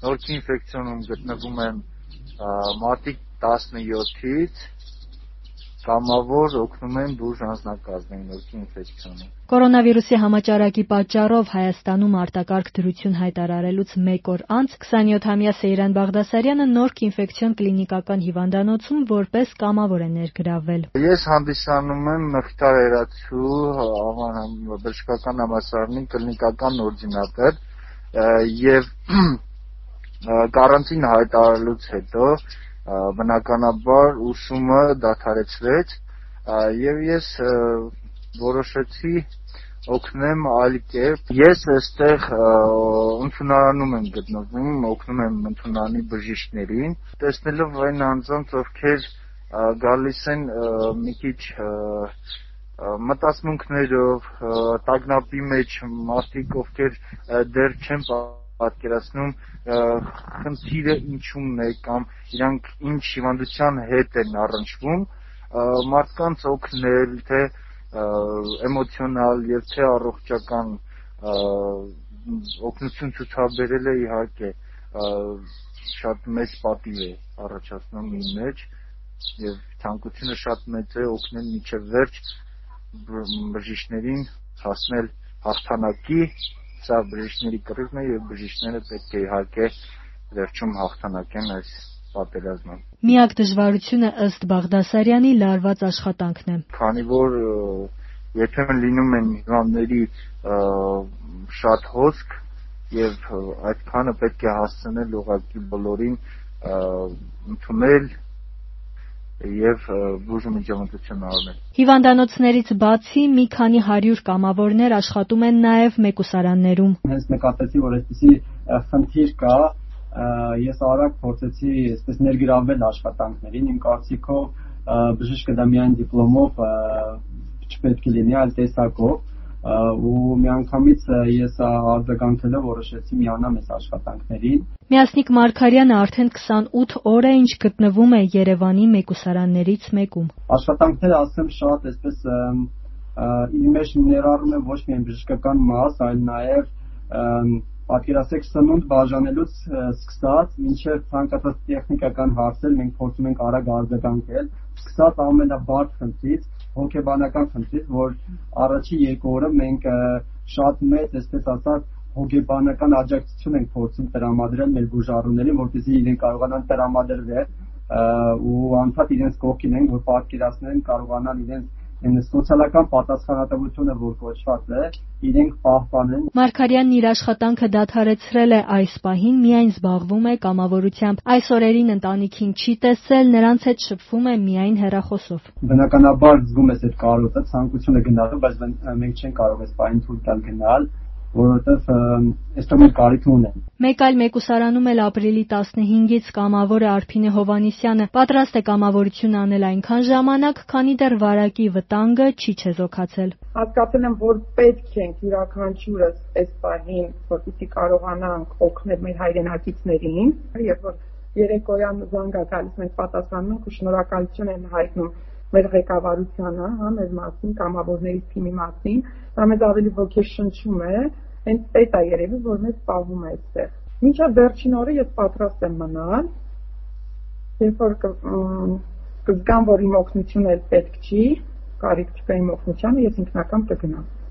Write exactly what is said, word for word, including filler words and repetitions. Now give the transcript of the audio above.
նորքի ինֆեկցիոնում գտնվում են մարտի տասնյոթից կամավոր օգնում են բուժ անձնակազմին նորքի ինֆեկցիոնում։ Կորոնավիրուսի համաճարակի պատճառով Հայաստանում արտակարգ դրություն հայտարարելուց մեկ օր անց քսանյոթամյա Սեյրան Բաղդասարյանը Նորք ինֆեկցիոն կլինիկական հիվանդանոցում որպես կամավոր է ներգրավվել։ Ես հանդիսանում եմ Մխիթար Երացու բժշկական համալսարանի կլինիկական օրդինատոր եւ կարանտին հայտարարելուց հետո բնականաբար ուսումը դադարեցվեց եւ ես որոշեցի օգնեմ այլ կերպ։ Ես այստեղ ընդունարանում եմ գտնվում, օգնում եմ ընդունարանի բժիշկներին, տեսնելով այն անձանց, ովքեր գալիս են մի քիչ մտածմունքներով, տագնապի մեջ, մարդիկ, ովքեր դեռ չեն պատկերացնում խնդիրը ինչումն է կամ իրանք ինչ հիվանդության հետ են առնչվում, մարդկանց օգնել, թե էմոցիոնալ եւ թե առողջական օգնություն ցուցաբերելը իհարկե շատ մեծ պատիվ է առաջացնում իմ մեջ եւ ցանկությունը շատ մեծ է օգնել մինչեւ վերջ բժիշկներին հասնել հաղթանակի։ Սա բժիշկների կռիվն է եւ բժիշկները պետք է իհարկե վերջում հաղթանակեն այս պատերազմը։ Միակ դժվարությունը ըստ Բաղդասարյանի լարված աշխատանքն է։ Քանի որ երբեմն լինում են հիվանդների շատ հոսք եւ այդքանը պետք է հասցնել ուղղակի բոլորին ընդունել եւ բուժում միջամտություն արնել։ Հիվանդանոցներից բացի մի քանի հարյուր կամավորներ աշխատում են նաեւ մեկուսարաններում։ Հենց նկատեցի, որ այսպեսի խնդիր կա, ես արագ փորձեցի այսպես ներգրավել աշխատանքներին։ Իմ կարծիքով բժիշկը դա միայն դիպլոմով չպետք է լինի, այլ տեսակով, ու միանգամից ես արձագանքելով որոշեցի միանամ այս աշխատանքներին։ Միասնիկ Մարգարյանը արդեն քսանութ օր է ինչ գտնվում է Երևանի մեկուսարաններից մեկում։ Աշխատանքները ասեմ շատ այսպես իր մեջ ներառում է ոչ միայն բժշկական մաս, այլ նաև պատկերացրեք սնունդ բաժանելուց սկսած մինչև ցանկացած տեխնիկական հարցեր մենք փորձում ենք արագ արձագանքել, սկսած ամենաբարդ խնդրից, հոգեբանական խնդրից, որ առաջի երկու օրը մենք շատ մեծ, այսպես ասած, հոգեբանական աջակցություն ենք փորձում տրամադրել մեր բուժառուներին, որպեսզի իրենք կարողանան տրամադրվել ու անդադ իրենց կողքին են, որ պատկերացնեն, կարողանան իրենց սոցիալական պատասխանատվությունը, որ կոչված է, իրենք պահպանեն։ Մարգարյանն իր աշխատանքը դադարեցրել է այս պահին, միայն զբաղվում է կամավորությամբ։ Այս օրերին ընտանիքին չի տեսել, նրանց հետ շփվում է միայն հեռախոսով։ Բնականաբար զգում ես այդ կարոտը, ցանկությունը գնալու, բայց մենք չենք կարող այս պահին թույլ տալ գնալ, որովհետև այստեղ մենք կարիք ունենք։ Մեկ այլ մեկուսարանում էլ ապրիլի տասնհինգից կամավոր է Արփինե Հովհաննիսյանը, պատրաստ է կամավորություն անել այնքան ժամանակ, քանի դեռ վարակի վտանգը չի չեզոքացել։ Հասկացել եմ, որ պետք ենք յուրաքանչյուրս այս պահին, որպեսզի կարողանանք օգնել մեր հայրենակիցներին, երբ որ երեկոյան զանգ է գալիս, մենք պատասխանում ենք ու շնորհակալություն են հայտնում մեր ղեկավարությանը, հա, մեր մասին, կամավորների թիմի մասին, դա մեզ ավելի ոգեշնչում է, հենց այդ է երևի, որ մեզ սպառնում է այստեղ։ Մինչև վերջին օրը ես պատրաստ եմ մնալ, երբ որ կզգամ, որ իմ օգնությունը էլ պետք չի, կարիք չկա իմ օգնությանը, ես ինքնակամ կգնամ։